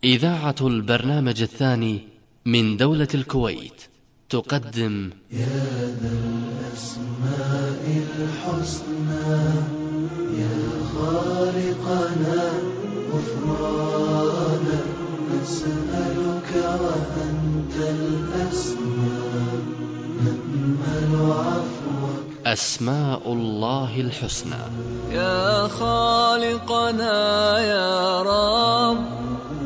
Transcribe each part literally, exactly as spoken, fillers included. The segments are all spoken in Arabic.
إذاعة البرنامج الثاني من دولة الكويت تقدم يا ذا الأسماء الحسنى يا خالقنا غفرانا نسألك وأنت الأسماء نأمل عفوك. أسماء الله الحسنى. يا خالقنا يا رب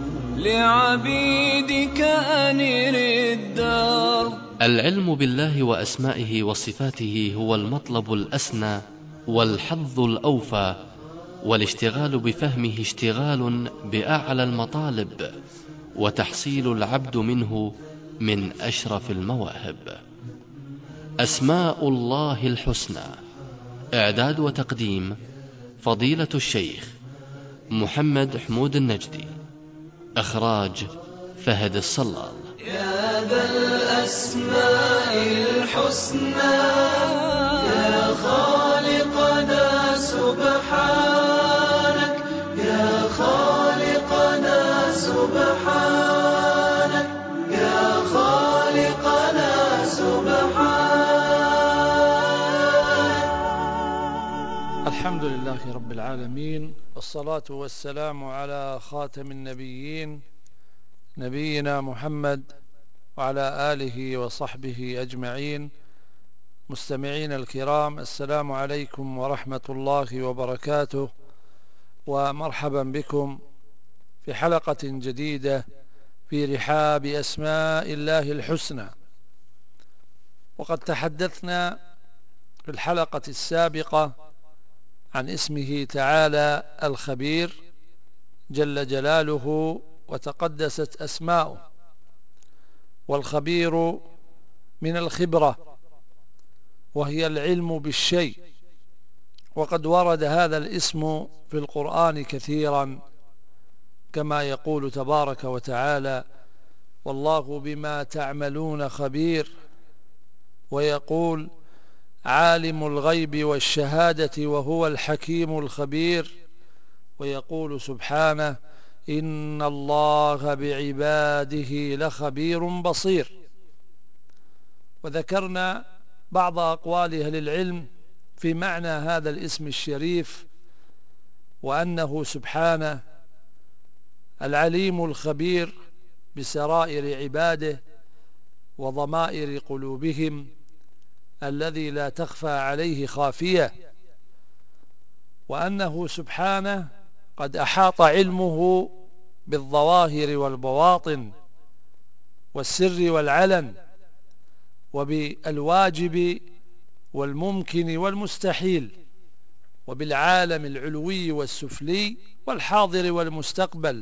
لعبيدك أنر الدرب. العلم بالله وأسمائه وصفاته هو المطلب الأسنى والحظ الأوفى، والاشتغال بفهمه اشتغال بأعلى المطالب، وتحصيل العبد منه من أشرف المواهب. أسماء الله الحسنى، إعداد وتقديم فضيلة الشيخ محمد حمود النجدي، إخراج فهد الصلال. يا ذا الأسماء الحسنى يا خالقنا سبحانك يا خالقنا سبحانك يا خالقنا سبحانك. الحمد لله رب العالمين، والصلاة والسلام على خاتم النبيين نبينا محمد وعلى آله وصحبه أجمعين. مستمعين الكرام، السلام عليكم ورحمة الله وبركاته، ومرحبا بكم في حلقة جديدة في رحاب أسماء الله الحسنى. وقد تحدثنا في الحلقة السابقة عن اسمه تعالى الخبير جل جلاله وتقدست أسماؤه، والخبير من الخبرة وهي العلم بالشيء، وقد ورد هذا الاسم في القرآن كثيرا، كما يقول تبارك وتعالى: والله بما تعملون خبير، ويقول: عالم الغيب والشهادة وهو الحكيم الخبير، ويقول سبحانه: إن الله بعباده لخبير بصير. وذكرنا بعض أقوال أهل العلم في معنى هذا الاسم الشريف، وأنه سبحانه العليم الخبير بسرائر عباده وضمائر قلوبهم، الذي لا تخفى عليه خافية، وأنه سبحانه قد أحاط علمه بالظواهر والبواطن والسر والعلن، وبالواجب والممكن والمستحيل، وبالعالم العلوي والسفلي والحاضر والمستقبل.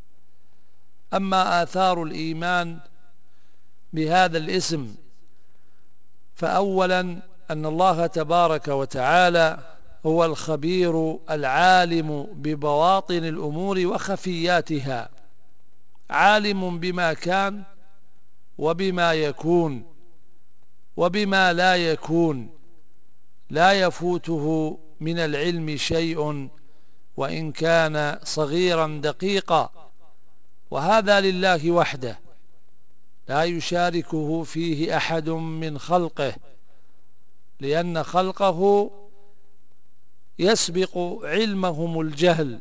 أما آثار الإيمان بهذا الاسم، فأولا أن الله تبارك وتعالى هو الخبير العالم ببواطن الأمور وخفياتها، عالم بما كان وبما يكون وبما لا يكون، لا يفوته من العلم شيء وإن كان صغيرا دقيقا، وهذا لله وحده، لا يشاركه فيه أحد من خلقه، لأن خلقه يسبق علمهم الجهل،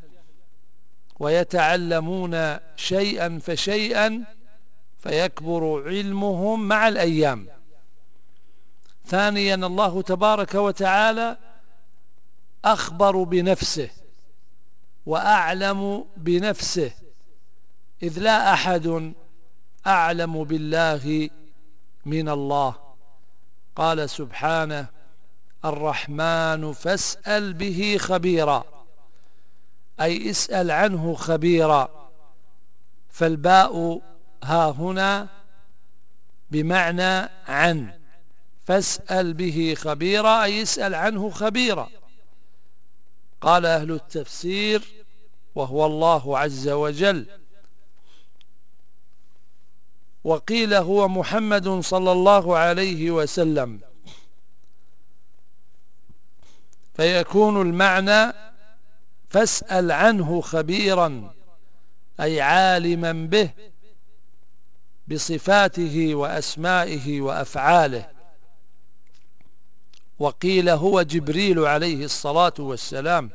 ويتعلمون شيئا فشيئا فيكبر علمهم مع الأيام. ثانيا، الله تبارك وتعالى أخبر بنفسه وأعلم بنفسه، إذ لا أحد أعلم بالله من الله. قال سبحانه: الرحمن فاسأل به خبيرا، أي اسأل عنه خبيرا. فالباء ها هنا بمعنى عن، فاسأل به خبيرا أي اسأل عنه خبيرا. قال أهل التفسير: وهو الله عز وجل. وقيل هو محمد صلى الله عليه وسلم، فيكون المعنى فاسأل عنه خبيرا، أي عالما به بصفاته وأسمائه وأفعاله. وقيل هو جبريل عليه الصلاة والسلام.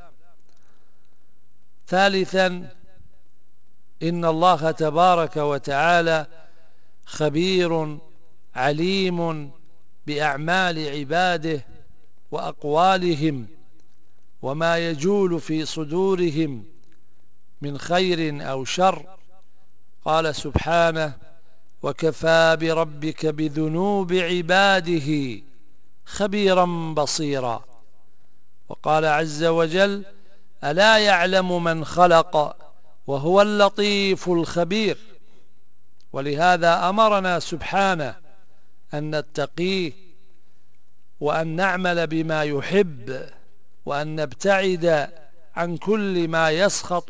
ثالثا إن الله تبارك وتعالى خبير عليم بأعمال عباده وأقوالهم وما يجول في صدورهم من خير أو شر. قال سبحانه: وكفى بربك بذنوب عباده خبيرا بصيرا. وقال عز وجل: ألا يعلم من خلق وهو اللطيف الخبير. ولهذا أمرنا سبحانه أن نتقيه وأن نعمل بما يحب وأن نبتعد عن كل ما يسخط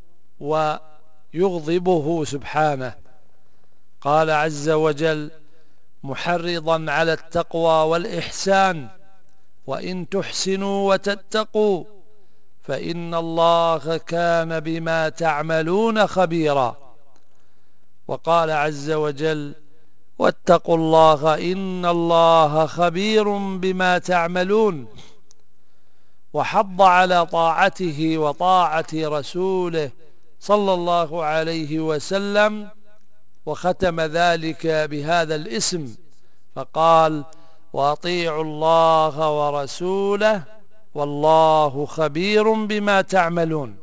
ويغضبه سبحانه. قال عز وجل محرضا على التقوى والإحسان: وإن تحسنوا وتتقوا فإن الله كان بما تعملون خبيرا. وقال عز وجل: واتقوا الله إن الله خبير بما تعملون. وحض على طاعته وطاعة رسوله صلى الله عليه وسلم، وختم ذلك بهذا الاسم فقال: وأطيعوا الله ورسوله والله خبير بما تعملون.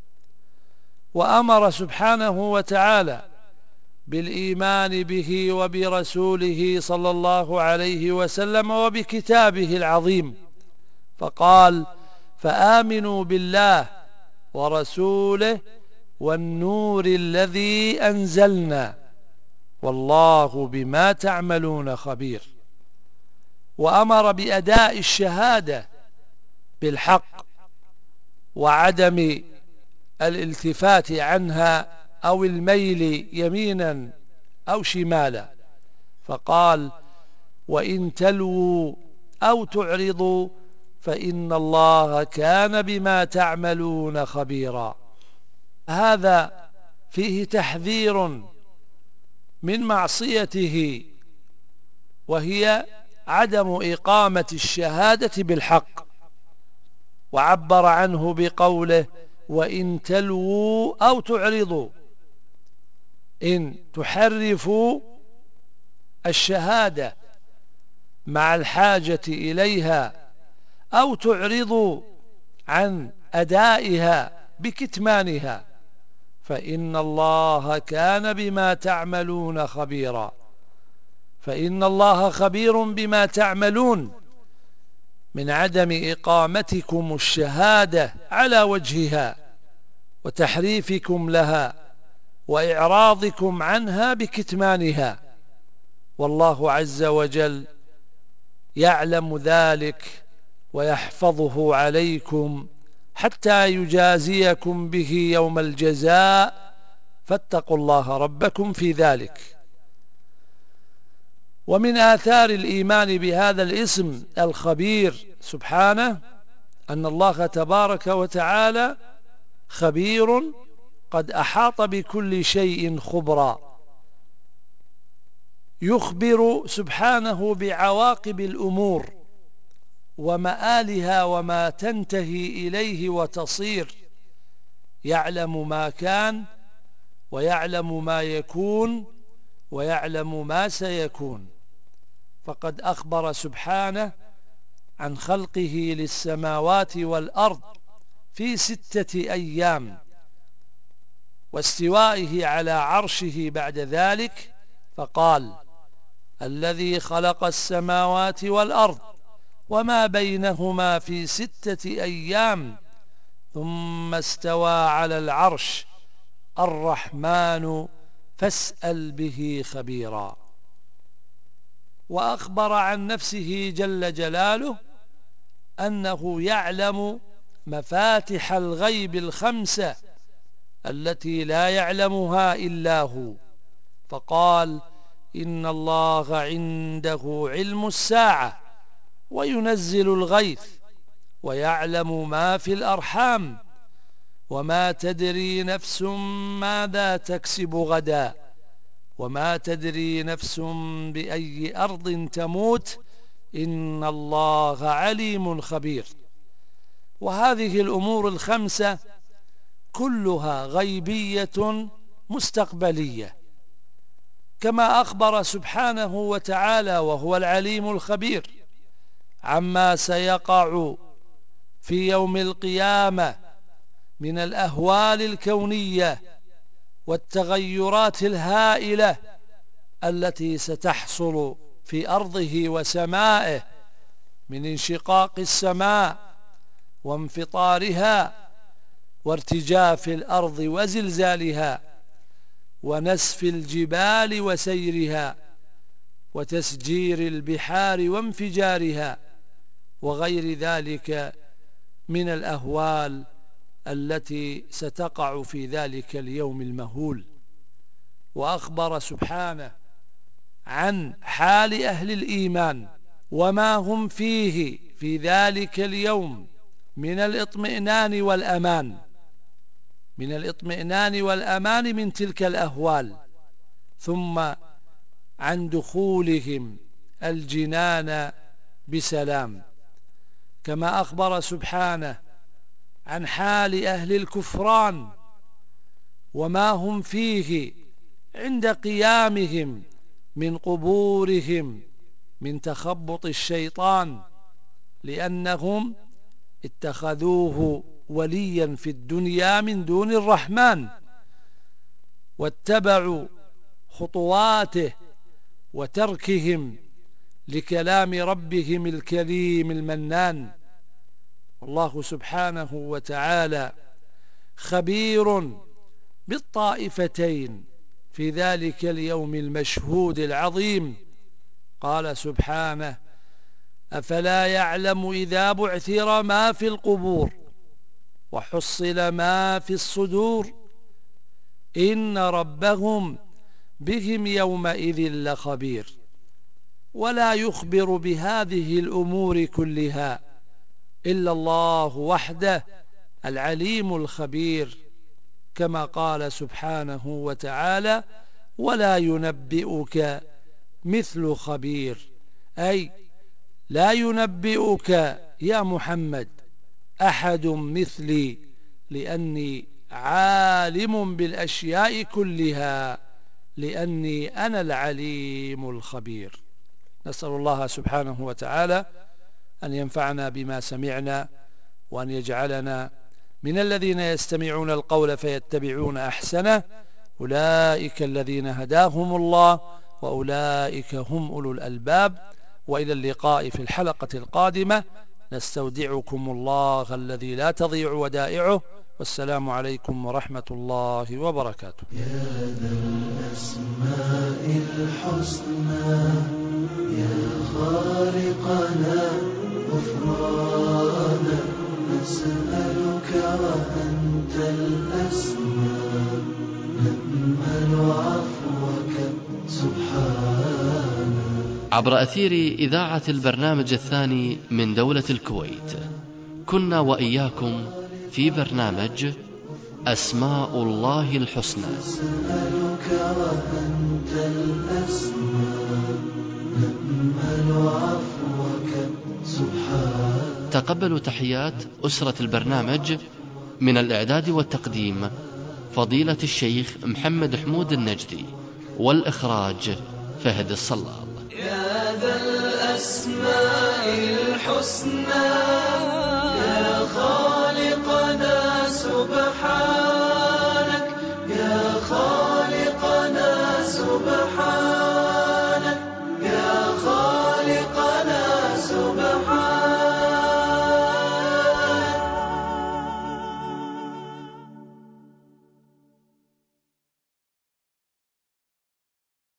وأمر سبحانه وتعالى بالإيمان به وبرسوله صلى الله عليه وسلم وبكتابه العظيم، فقال: فآمنوا بالله ورسوله والنور الذي أنزلنا والله بما تعملون خبير. وأمر بأداء الشهادة بالحق وعدم الالتفات عنها أو الميل يمينا أو شمالا، فقال: وإن تلووا أو تعرضوا فإن الله كان بما تعملون خبيرا. هذا فيه تحذير من معصيته، وهي عدم إقامة الشهادة بالحق، وعبر عنه بقوله: وإن تلووا أو تعرضوا، إن تحرفوا الشهادة مع الحاجة إليها أو تعرضوا عن أدائها بكتمانها فإن الله كان بما تعملون خبيرا. فإن الله خبير بما تعملون من عدم إقامتكم الشهادة على وجهها وتحريفكم لها وإعراضكم عنها بكتمانها، والله عز وجل يعلم ذلك ويحفظه عليكم حتى يجازيكم به يوم الجزاء، فاتقوا الله ربكم في ذلك. ومن آثار الإيمان بهذا الاسم الخبير سبحانه أن الله تبارك وتعالى خبير قد أحاط بكل شيء خبرا، يخبر سبحانه بعواقب الأمور ومآلها وما تنتهي إليه وتصير، يعلم ما كان ويعلم ما يكون ويعلم ما سيكون. فقد أخبر سبحانه عن خلقه للسماوات والأرض في ستة أيام واستوائه على عرشه بعد ذلك، فقال: الذي خلق السماوات والأرض وما بينهما في ستة أيام ثم استوى على العرش الرحمن فاسأل به خبيرا. وأخبر عن نفسه جل جلاله أنه يعلم مفاتح الغيب الخمسة التي لا يعلمها إلا هو، فقال: إن الله عنده علم الساعة وينزل الغيث ويعلم ما في الأرحام وما تدري نفس ماذا تكسب غدا وما تدري نفس بأي أرض تموت إن الله عليم خبير. وهذه الأمور الخمسة كلها غيبية مستقبلية، كما أخبر سبحانه وتعالى وهو العليم الخبير عما سيقع في يوم القيامة من الأهوال الكونية والتغيرات الهائلة التي ستحصل في أرضه وسمائه من انشقاق السماء وانفطارها وارتجاف الأرض وزلزالها ونسف الجبال وسيرها وتسجير البحار وانفجارها وغير ذلك من الأهوال التي ستقع في ذلك اليوم المهول. وأخبر سبحانه عن حال أهل الإيمان وما هم فيه في ذلك اليوم من الاطمئنان والأمان من الاطمئنان والأمان من تلك الأهوال، ثم عن دخولهم الجنان بسلام، كما أخبر سبحانه عن حال أهل الكفران وما هم فيه عند قيامهم من قبورهم من تخبط الشيطان، لأنهم اتخذوه وليا في الدنيا من دون الرحمن واتبعوا خطواته وتركهم لكلام ربهم الكريم المنان. والله سبحانه وتعالى خبير بالطائفتين في ذلك اليوم المشهود العظيم. قال سبحانه: أفلا يعلم إذا بعثر ما في القبور وحصل ما في الصدور إن ربهم بهم يومئذ لخبير. ولا يخبر بهذه الأمور كلها إلا الله وحده العليم الخبير، كما قال سبحانه وتعالى: ولا ينبئك مثل خبير، أي لا ينبئك يا محمد أحد مثلي، لأني عالم بالأشياء كلها، لأني أنا العليم الخبير. نسأل الله سبحانه وتعالى أن ينفعنا بما سمعنا، وأن يجعلنا من الذين يستمعون القول فيتبعون أحسنه، أولئك الذين هداهم الله وأولئك هم أولو الألباب. وإلى اللقاء في الحلقة القادمة، نستودعكم الله الذي لا تضيع ودائعه، والسلام عليكم ورحمة الله وبركاته. يا ذا الأسماء الحسنى يا خالقنا غفرانا نسألك وأنت الأسمى نأمل عفوك سبحانك. عبر أثير إذاعة البرنامج الثاني من دولة الكويت، كنا وإياكم في برنامج أسماء الله الحسنى. نسألك وأنت الأسمى نأمل عفوك سبحانك. تقبلوا تحيات أسرة البرنامج. من الإعداد والتقديم فضيلة الشيخ محمد حمود النجدي، والإخراج فهد الصلال. يا ذا الأسماء الحسنى يا خالقنا سبحانك، يا خالقنا سبحانك.